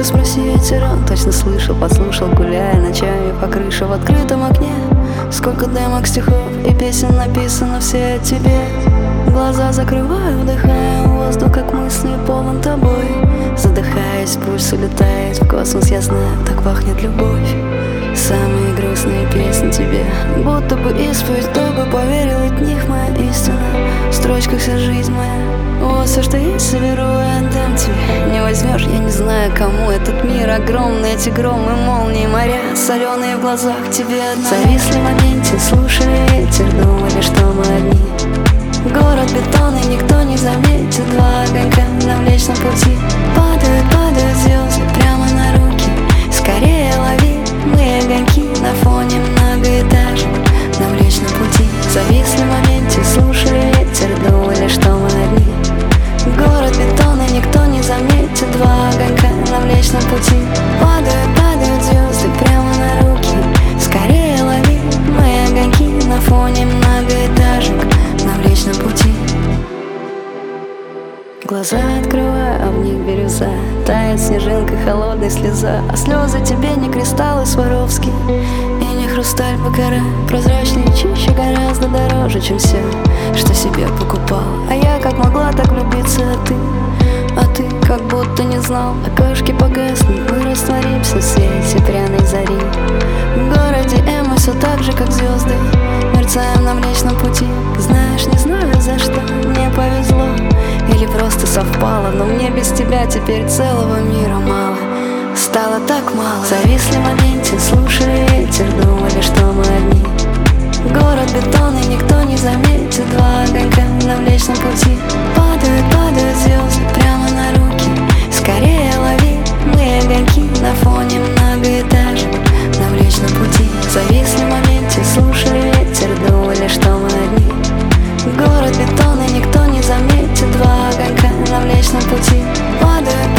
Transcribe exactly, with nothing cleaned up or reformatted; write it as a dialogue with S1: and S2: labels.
S1: спроси ветеран. Точно слышал, подслушал, гуляя ночами по крыше в открытом окне. Сколько демок, стихов и песен написано все о тебе. Глаза закрываю, вдыхаю воздух, как мысли полон тобой. Задыхаясь, пульс улетает в космос, я знаю, так пахнет любовь. Самые грустные песни тебе, будто бы исповедь, кто бы поверил, от них моя истина. В строчках вся жизнь моя, вот все, что есть, соберу и отдам тебе. Не возьмешь, я не знаю, кому этот мир огромный. Эти громы, молнии, моря, соленые в глазах тебе одна. Зависли в моменте, слушая ветер, думали, что мы одни. Город бетонный, никто не заметит. Два огонька на Млечном пути. Падают, падают звезды прямо на руки. Скорее лови, мы огоньки на фоне многоэтажек на Млечном пути. Зависли в моменте, слушая ветер, думали, что мы одни. Город бетонный, никто не заметит. Два огонька на Млечном пути. Падают, падают звезды прямо на руки. Скорее лови, мы огоньки на фоне многоэтажек на Млечном пути. Глаза открываю, а в них бирюза. Тает снежинка, холодная слеза. А слезы тебе не кристаллы Сваровски и не хрусталь Бакара. Прозрачнее, чище, гораздо дороже, чем все, что себе покупал. А я как могла так влюбиться, а ты, а ты как будто не знал. Окошки погаснут, мы растворимся в свете пряной зари. В городе М мы все так же, как звезды, мерцаем на Млечном пути. Знаешь, не знаю, за что мне повезло или просто совпало, но мне без тебя теперь целого мира мало. Стало так мало. Зависли в моменте, слушая ветер, думали, что мы одни. Город бетонный, никто не заметит. Два огонька на Млечном пути. Падают, падают звезды прямо на руки. Скорее лови, мы огоньки на фоне многоэтажек на Млечном пути. Зависли в моменте, слушая ветер, думали, что мы одни. Город бетонный, никто не заметит. Два огонька на Млечном пути. Падают,